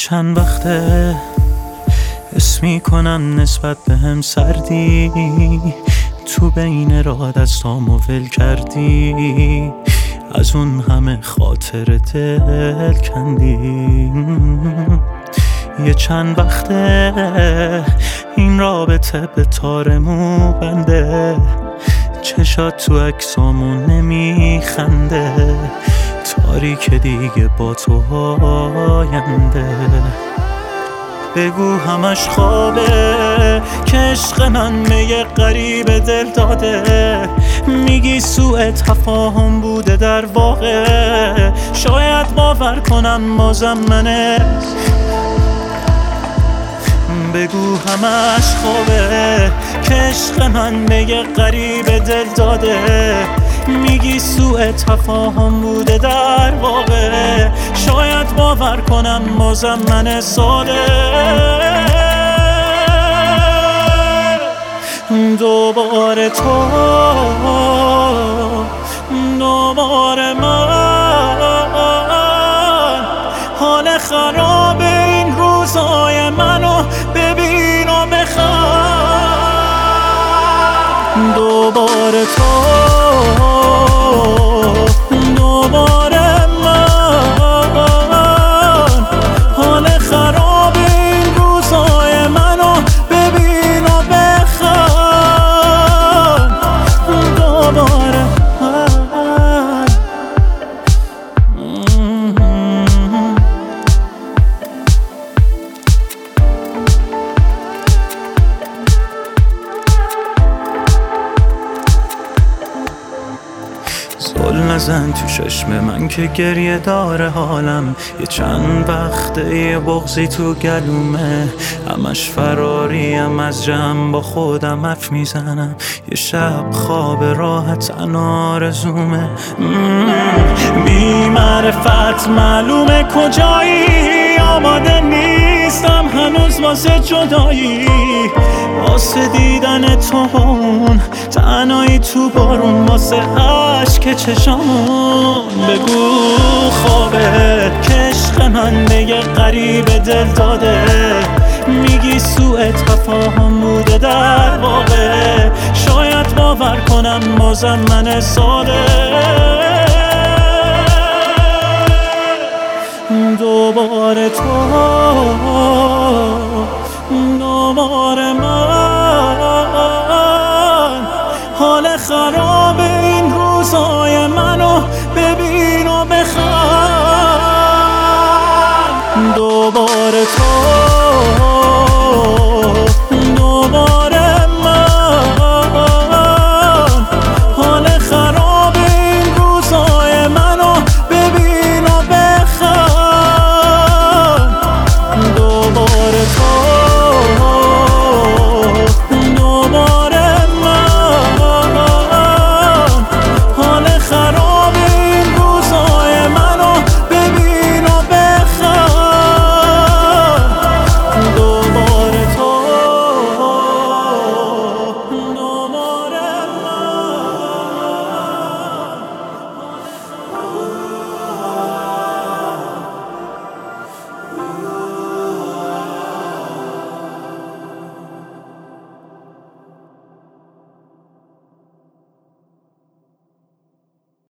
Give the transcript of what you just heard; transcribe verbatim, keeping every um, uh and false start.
چند وقته حس میکنم نسبت به هم سردی، تو بین راه دستامو ول کردی، از اون همه خاطر دل کندی. یه چند وقته این رابطه به تار مو بنده، چشات تو عکسامون نمیخنده، تاریک دیگه با تو آینده. بگو همش خوابه که عشق من به یه غریب دل داده، میگی سوء تفاهم بوده در واقع، شاید باور کنم بازم منه. بگو همش خوابه که عشق من به یه غریب دل داده، میگی سوء تفاهم بوده در واقع، شاید باور کنم بازم من ساده. دوباره تو، دوباره من، حال خراب این روزای منو ببین و بخند. دوباره تو، دوباره من، حال خراب این روزای منو ببین و بخند. دوباره من. زل نزن تو چشم من که گریه داره حالم، یه چند وقته یه بغضی تو گلومه، همش فراریم از جمع با خودم حرف میزنم، یه شب خواب راحت آرزومه. بی معرفت معلومه کجایی، آماده نیستم هنوز واسه جدایی، واسه دیدن تو اون تنهایی تو بارون، واسه عشق چشامون. بگو خوابه که عشق من به یه غریب دل داده، میگی سوء تفاهم بوده در واقع، شاید باور کنم بازم من ساده. دوباره تو